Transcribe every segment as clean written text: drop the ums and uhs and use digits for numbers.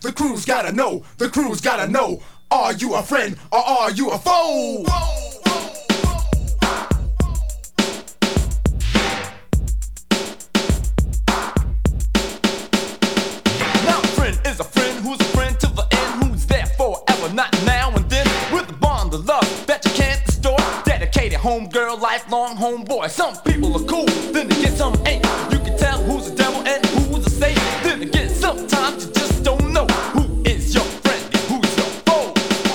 The crew's gotta know. The crew's gotta know. Are you a friend or are you a foe? Now a friend is a friend who's a friend to the end, who's there forever, not now and then, with a bond of love that you can't distort. Dedicated homegirl, lifelong homeboy. Some people are cool, then again some ain't. You can tell who's a devil and who's a saint. Then again, sometimes you just don't know who is your friend and who's your foe.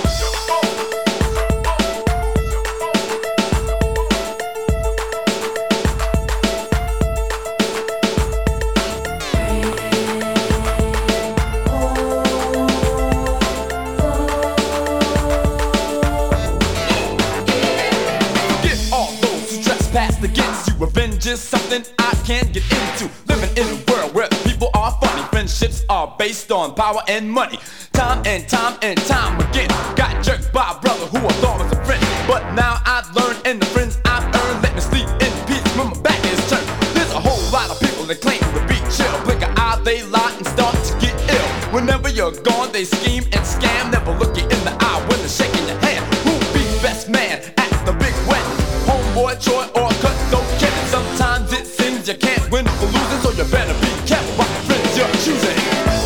Forget all those who trespass against you. Revenge is something I can't get into. Living in a world where people are funny. Friendships are based on power and money. Time and time and time again, got jerked by a brother who I thought was a friend. But now I've learned, and the friends I've earned let me sleep in peace when my back is turned. There's a whole lot of people that claim to be chill. Blink an eye, they lie and start to get ill. Whenever you're gone, they scheme and scam. Never look you in the eye when they're shaking your hand. Who'll be best man at the big wedding? Homeboy Troy or Cutthroat Kevin? Sometimes it seems you can't win for losing, so you better be careful what friends you're choosing.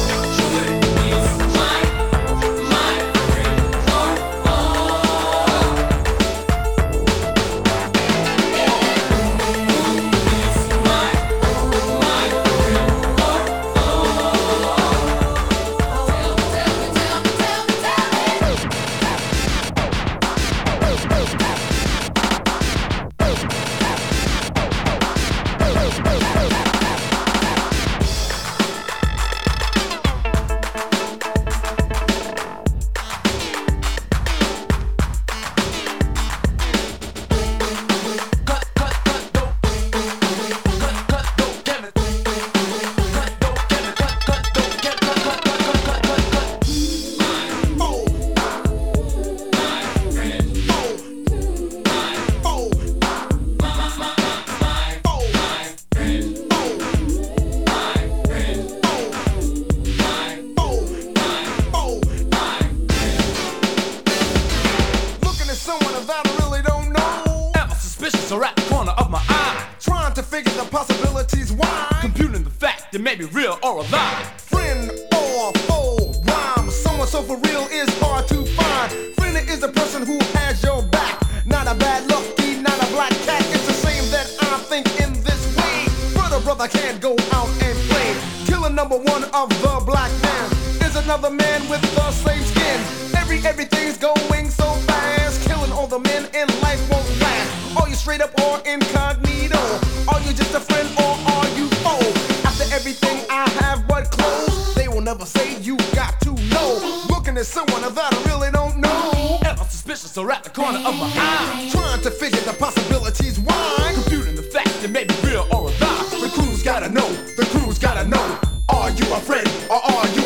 Are at the corner of my eye, Trying to figure the possibilities why. computing the fact that may be real or a lie. Friend or foe, rhyme. Someone so for real is hard to find. Friend is a person who has your back. Not a bad lucky, not a black cat. It's the same that I think in this way. Brother can't go out and play. Killer number one of the black man is another man with the same skin. Everything's going so fast. Killing all the men in life won't last. Are you straight up or incognito? Are you just a friend or are you foe? After everything I have but clothes, they will never say you got to know. Looking at someone that I really don't know. Ever suspicious or at the corner of my eye, Trying to figure the possibilities why. computing the fact that may be real or a lie. The crew's gotta know. The crew's gotta know. Are you a friend or are you